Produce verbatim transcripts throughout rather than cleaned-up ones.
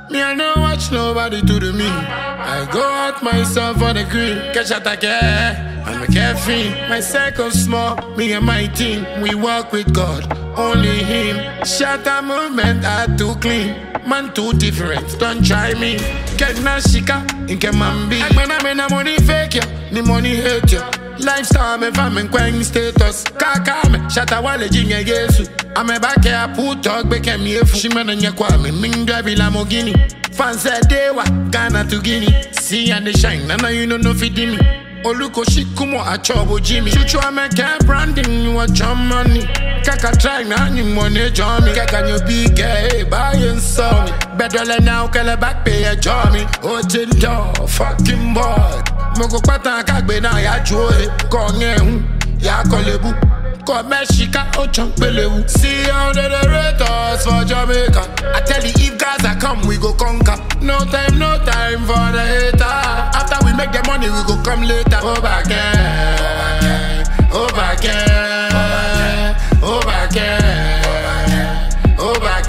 Me, I don't watch nobody do to me. I go out myself on the green. Catch a care, I'm a carefree. My circle small, me and my team. We work with God, only Him. Shatter movement, I too clean. Man too different, don't try me. Get na shika, inke mambi. When I'm in a money fake you, the money hate you. Lifestyle me famine quang status. Kaka me, shatter wale jinge yesu. I'm a back here, put talk became me. She man and yakwame, ming drive Lamborghini. Fans said they were Ghana to Guinea. See and they shine, and now you know no feeding me. Oluko shikumo a chobo Jimmy. Chuchu a make branding, you want your money. Kaka try na ni money join Kaka you big hey, buy and sell me. Better than now, kele back pay a join me. Oh, Jindo, fucking boy. Moko pata kagbe na ya joy. Ko nge ya kolebu. Ko meshika o champelewu. See how they rate us for Jamaica. I tell you if Gaza come, we go conquer. No time, no time for the hater. After we make the money, we go come later. Over again, over again, over again, over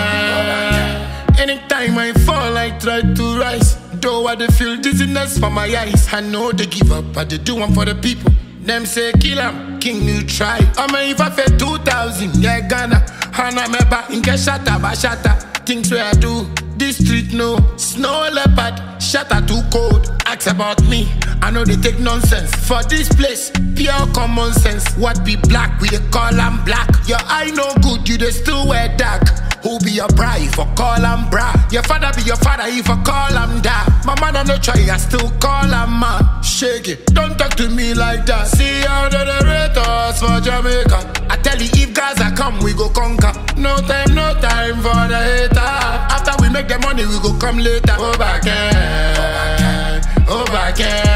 again. Anytime I fall, I try to rise. Though I dey feel dizziness for my eyes. I know they give up, but they do one for the people. Them say kill him, king you try. I mean if I fed two thousand, yeah Ghana. And I'm about in get shatter, but shatter. Things where I do, this street no. Snow leopard, shatter too cold. Ask about me, I know they take nonsense. For this place, pure common sense. What be black, we they call them black. Your eye no good, you they still wear dark. Who be your bride if I call him bra? Your father be your father if I call him dad. My mother no try, I still call him man. Shake it, don't talk to me like that. See how they rate us for Jamaica. I tell you if Gaza come, we go conquer. No time, no time for the hater. After we make the money, we go come later. Over again, over again.